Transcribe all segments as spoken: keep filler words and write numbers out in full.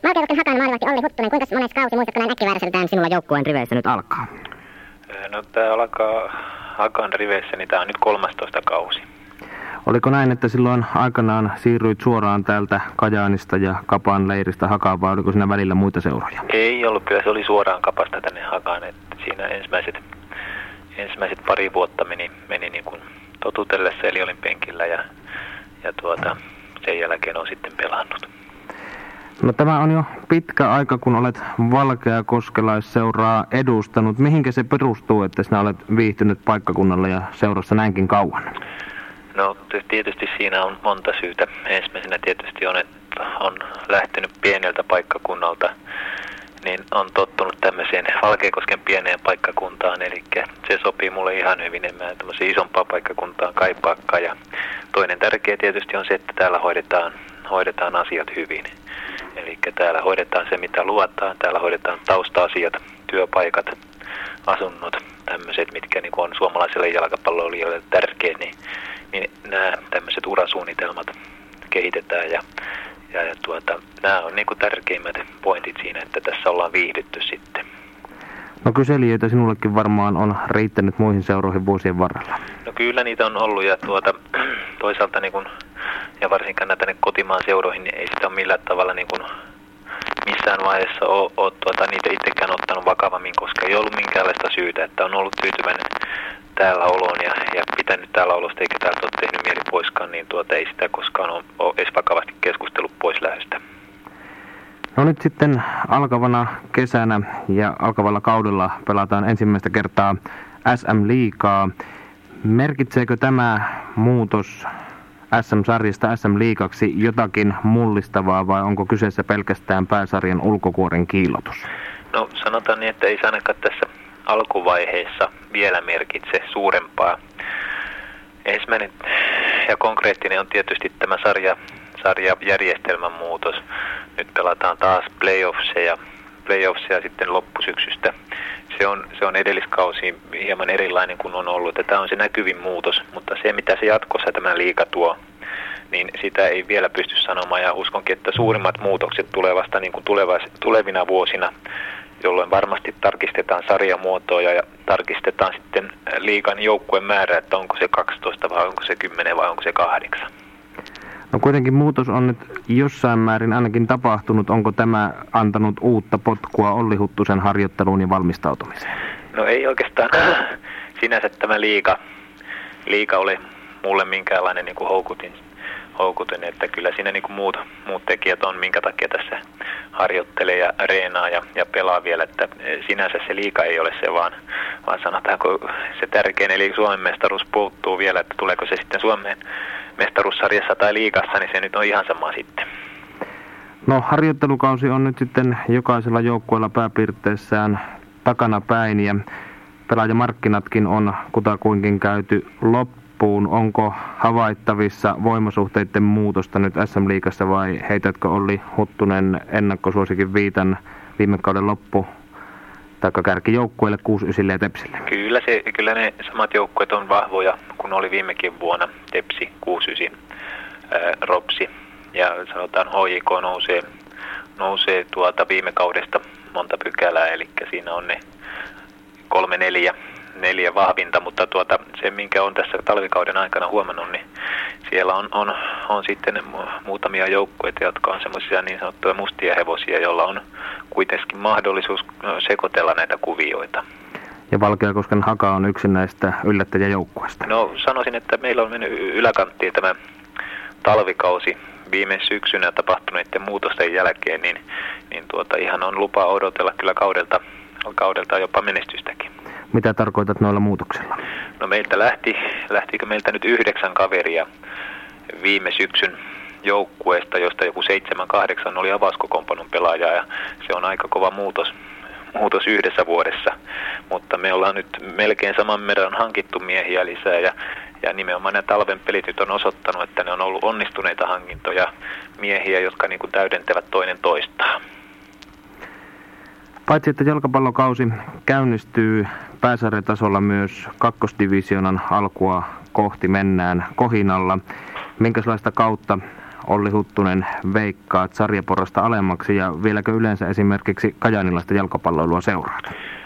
Valkeakosken Hakan maalivahti Olli Huttunen, kuinka monessa kausi muistatko näin äkkivääräseltään sinulla joukkueen riveissä nyt alkaa? No tää alkaa Hakan riveissä, niin tää on nyt kolmastoista kausi. Oliko näin, että silloin aikanaan siirryit suoraan täältä Kajaanista ja Kapan leiristä Hakaan, vai oliko siinä välillä muita seuroja? Ei ollut, kyllä se oli suoraan Kapasta tänne Hakaan, että siinä ensimmäiset, ensimmäiset pari vuotta meni, meni niin kuin totutellessa, eli olin penkillä ja, ja tuota, sen jälkeen on sitten pelannut. No tämä on jo pitkä aika, kun olet valkeakoskelaisseuraa edustanut. Mihinkä se perustuu, että sinä olet viihtynyt paikkakunnalla ja seurassa näinkin kauan? No tietysti siinä on monta syytä. Ensimmäisenä tietysti on, että on lähtenyt pieneltä paikkakunnalta, niin on tottunut tämmöiseen Valkeakosken pieneen paikkakuntaan, eli se sopii mulle ihan hyvin, en mä tämmöiseen isompaan paikkakuntaan kaipaakaan. Ja toinen tärkeä tietysti on se, että täällä hoidetaan, hoidetaan asiat hyvin. Eli täällä hoidetaan se, mitä luvataan, täällä hoidetaan tausta-asiat, työpaikat, asunnot, tämmöiset, mitkä niin on suomalaiselle jalkapalloilijoille tärkeä, niin, niin nämä tämmöiset urasuunnitelmat kehitetään ja, ja, ja tuota, nämä on niin kuin tärkeimmät pointit siinä, että tässä ollaan viihdytty sitten. No kyselijöitä sinullekin varmaan on riittänyt muihin seuroihin vuosien varrella. No kyllä niitä on ollut ja tuota, toisaalta niin kuin, ja varsinkaan tänne kotimaan seuroihin, niin ei sitä ole millään tavalla niin kuin missään vaiheessa ole, ole tuota, niitä itsekään ottanut vakavammin, koska ei ollut minkäänlaista syytä, että on ollut tyytyväinen täällä oloon ja, ja pitänyt täällä olosta, eikä täältä ole tehnyt mieli poiskaan, niin tuota, ei sitä koskaan ole, ole edes vakavasti keskustellut pois lähdöstä. No nyt sitten alkavana kesänä ja alkavalla kaudella pelataan ensimmäistä kertaa S M-liigaa. Merkitseekö tämä muutos S M-sarjasta S M-liigaksi jotakin mullistavaa vai onko kyseessä pelkästään pääsarjan ulkokuoren kiillotus? No sanotaan niin, että ei se ainakaan tässä alkuvaiheessa vielä merkitse suurempaa. Ensimmäinen ja konkreettinen on tietysti tämä sarja, sarjajärjestelmän muutos. Nyt pelataan taas playoffseja, playoffseja sitten loppusyksystä. Se on, se on edelliskausi hieman erilainen kuin on ollut. Tämä on se näkyvin muutos, mutta se mitä se jatkossa tämä liiga tuo, niin sitä ei vielä pysty sanomaan. Ja uskonkin, että suurimmat muutokset tulee vasta niin kuin tulevina vuosina, jolloin varmasti tarkistetaan sarjamuotoa ja tarkistetaan sitten liigan joukkueen määrä, että onko se kaksitoista vai onko se kymmenen vai onko se kahdeksan. No kuitenkin muutos on nyt jossain määrin ainakin tapahtunut. Onko tämä antanut uutta potkua Olli Huttusen harjoitteluun ja valmistautumiseen? No ei oikeastaan sinänsä tämä liiga, liiga oli mulle minkäänlainen niin kuin houkutin, houkutin, että kyllä siinä niin kuin muut, muut tekijät on, minkä takia tässä harjoittelee ja reenaa ja, ja pelaa vielä, että sinänsä se liiga ei ole se, vaan, vaan sanotaanko se tärkein, eli Suomen mestaruus puuttuu vielä, että tuleeko se sitten Suomeen mestaruussarjassa tai liigassa, niin se nyt on ihan sama sitten. No harjoittelukausi on nyt sitten jokaisella joukkueella pääpiirteissään takana päin ja pelaajamarkkinatkin on kutakuinkin käyty loppuun. Onko havaittavissa voimasuhteiden muutosta nyt S M-liigassa vai heitätkö Olli Huttunen ennakkosuosikin viitan viime kauden loppu taikka kärkijoukkueille kuusi yhdeksän ja Tepsille? Kyllä, se, kyllä ne samat joukkueet on vahvoja kuin oli viimekin vuonna. Tepsi, kuusi yhdeksän, ää, Ropsi ja sanotaan H J K nousee, nousee tuota viime kaudesta monta pykälää, eli siinä on ne kolme neljä, neljä vahvinta, mutta tuota, se minkä on tässä talvikauden aikana huomannut, niin siellä on, on, on sitten muutamia joukkueita, jotka on semmoisia niin sanottuja mustia hevosia, joilla on kuitenkin mahdollisuus sekoitella näitä kuvioita. Ja Valkeakosken Haka on yksi näistä yllättäjäjoukkueista. No sanoisin, että meillä on mennyt yläkanttiin tämä talvikausi viime syksynä tapahtuneiden muutosten jälkeen, niin, niin tuota, ihan on lupa odotella kyllä kaudelta, kaudelta jopa menestystäkin. Mitä tarkoitat noilla muutoksilla? No meiltä lähti, lähtikö meiltä nyt yhdeksän kaveria viime syksyn joukkueesta, josta joku seitsemän kahdeksan oli avauskokoonpanon pelaaja ja se on aika kova muutos, muutos yhdessä vuodessa. Mutta me ollaan nyt melkein saman verran hankittu miehiä lisää ja, ja nimenomaan nämä talven pelit nyt on osoittanut, että ne on ollut onnistuneita hankintoja miehiä, jotka niin kuin täydentävät toinen toistaan. Paitsi että jalkapallokausi käynnistyy pääsarjatasolla, myös kakkosdivisionan alkua kohti mennään kohinalla. Minkälaista kautta Olli Huttunen, veikkaat sarjaporrasta alemmaksi ja vieläkö yleensä esimerkiksi kajanilaista jalkapalloilua seuraat?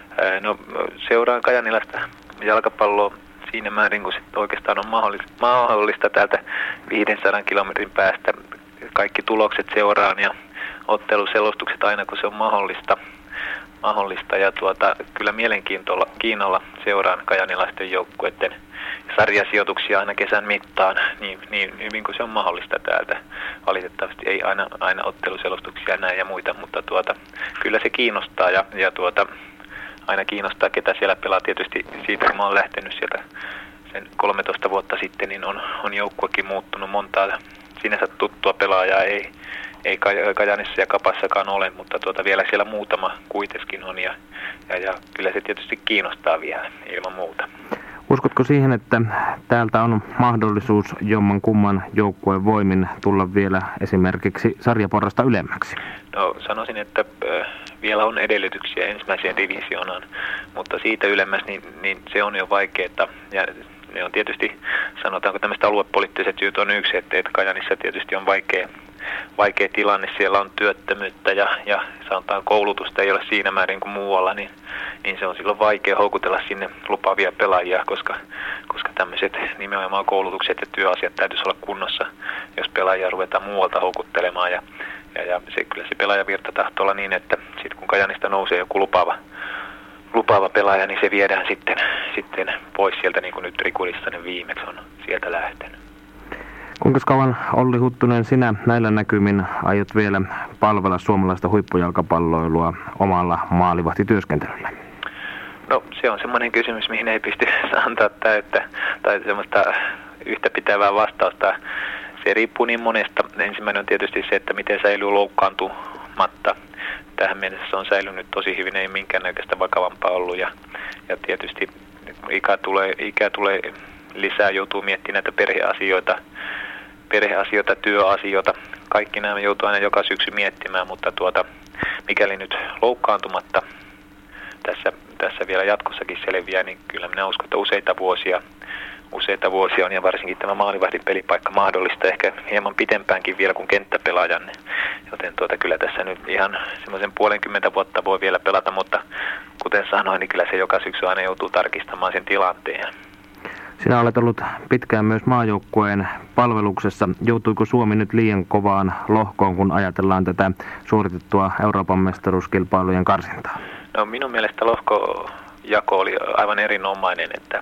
No seuraan kajanilaista jalkapalloa siinä määrin, kun sit oikeastaan on mahdollista, mahdollista täältä viisisataa kilometrin päästä. Kaikki tulokset seuraan ja otteluselostukset aina, kun se on mahdollista. mahdollista. Ja tuota, kyllä mielenkiintoilla kiinnolla seuraan kajanilaisten joukkueiden sarjasijoituksia aina kesän mittaan, niin, niin hyvin kuin se on mahdollista täältä. Valitettavasti ei aina, aina otteluselostuksia näin ja muita, mutta tuota, kyllä se kiinnostaa ja, ja tuota, aina kiinnostaa, ketä siellä pelaa. Tietysti siitä, kun mä oon lähtenyt sieltä sen kolmetoista vuotta sitten, niin on, on joukkuekin muuttunut montaa sinänsä tuttua pelaajaa. Ei, ei Kajanissa ja Kapassakaan ole, mutta tuota, vielä siellä muutama kuitenkin on ja, ja, ja kyllä se tietysti kiinnostaa vielä ilman muuta. Uskotko siihen, että täältä on mahdollisuus jomman kumman joukkueen voimin tulla vielä esimerkiksi sarjaporrasta ylemmäksi? No sanoisin, että äh, vielä on edellytyksiä ensimmäiseen divisioonaan, mutta siitä ylemmäs niin, niin se on jo vaikeaa. Ja ne on tietysti, sanotaanko tämmöistä aluepoliittiset syyt on yksi, että, että Kajanissa tietysti on vaikea, vaikea tilanne. Siellä on työttömyyttä ja, ja sanotaan koulutusta ei ole siinä määrin kuin muualla, niin niin se on silloin vaikea houkutella sinne lupaavia pelaajia, koska, koska tämmöiset nimenomaan koulutukset ja työasiat täytyisi olla kunnossa, jos pelaajia ruvetaan muualta houkuttelemaan. Ja, ja, ja se, kyllä se pelaajavirta tahtoo olla niin, että sit kun Kajanista nousee joku lupaava, lupaava pelaaja, niin se viedään sitten, sitten pois sieltä, niin kuin nyt Riku Rissanen viimeksi on sieltä lähtenyt. Kuinka kauan, Olli Huttunen, sinä näillä näkymin aiot vielä palvella suomalaista huippujalkapalloilua omalla maalivahtityöskentelyllä? No se on semmoinen kysymys, mihin ei pysty antaa täyttä tai semmoista yhtä pitävää vastausta. Se riippuu niin monesta. Ensimmäinen on tietysti se, että miten säilyy loukkaantumatta. Tähän mennessä on säilynyt tosi hyvin, ei minkäännäköistä vakavampaa ollut. Ja, ja tietysti kun ikä tulee, ikä tulee lisää, joutuu miettimään näitä perheasioita, perheasioita, työasioita. Kaikki nämä joutuu aina joka syksy miettimään, mutta tuota, mikäli nyt loukkaantumatta tässä, tässä vielä jatkossakin selviää, niin kyllä minä uskon, että useita vuosia, useita vuosia on ja varsinkin tämä maalivahdin pelipaikka mahdollista, ehkä hieman pitempäänkin vielä kuin kenttäpelaajan. Joten tuota, kyllä tässä nyt ihan semmoisen puolenkymmentä vuotta voi vielä pelata, mutta kuten sanoin, niin kyllä se joka syksy aina joutuu tarkistamaan sen tilanteen. Sinä olet ollut pitkään myös maajoukkueen palveluksessa. Joutuiko Suomi nyt liian kovaan lohkoon, kun ajatellaan tätä suoritettua Euroopan mestaruuskilpailujen karsintaa? No minun mielestä lohkojako oli aivan erinomainen, että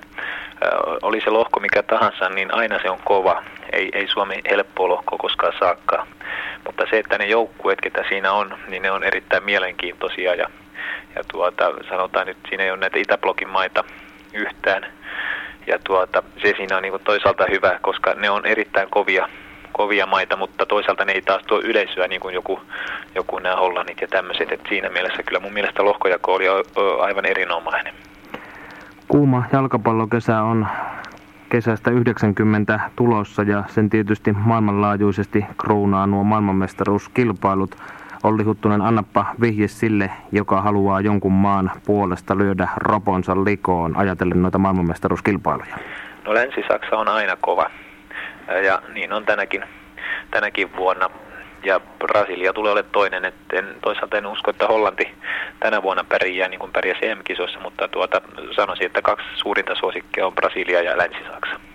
oli se lohko mikä tahansa, niin aina se on kova. Ei, ei Suomi helppoa lohkoa koskaan saakkaan. Mutta se, että ne joukkueet, ketä siinä on, niin ne on erittäin mielenkiintoisia. Ja, ja tuota, sanotaan nyt, siinä ei ole näitä Itäblokin maita yhtään. Ja tuota, se siinä on niin kuin toisaalta hyvä, koska ne on erittäin kovia, kovia maita, mutta toisaalta ne ei taas tuo yleisöä niin kuin joku, joku nämä Hollannit ja tämmöiset. Et siinä mielessä kyllä mun mielestä lohkojako oli aivan erinomainen. Kuuma jalkapallokesä on kesästä yhdeksänkymmentä tulossa ja sen tietysti maailmanlaajuisesti kruunaa nuo maailmanmestaruuskilpailut. Olli Huttunen, annappa vihje sille, joka haluaa jonkun maan puolesta lyödä roponsa likoon ajatellen noita maailmanmestaruuskilpailuja. No Länsi-Saksa on aina kova ja niin on tänäkin, tänäkin vuonna. Ja Brasilia tulee olemaan toinen, että en, toisaalta en usko, että Hollanti tänä vuonna pärjää niin kuin pärjäsi E M-kisoissa, mutta tuota, sanoisin, että kaksi suurinta suosikkia on Brasilia ja Länsi-Saksa.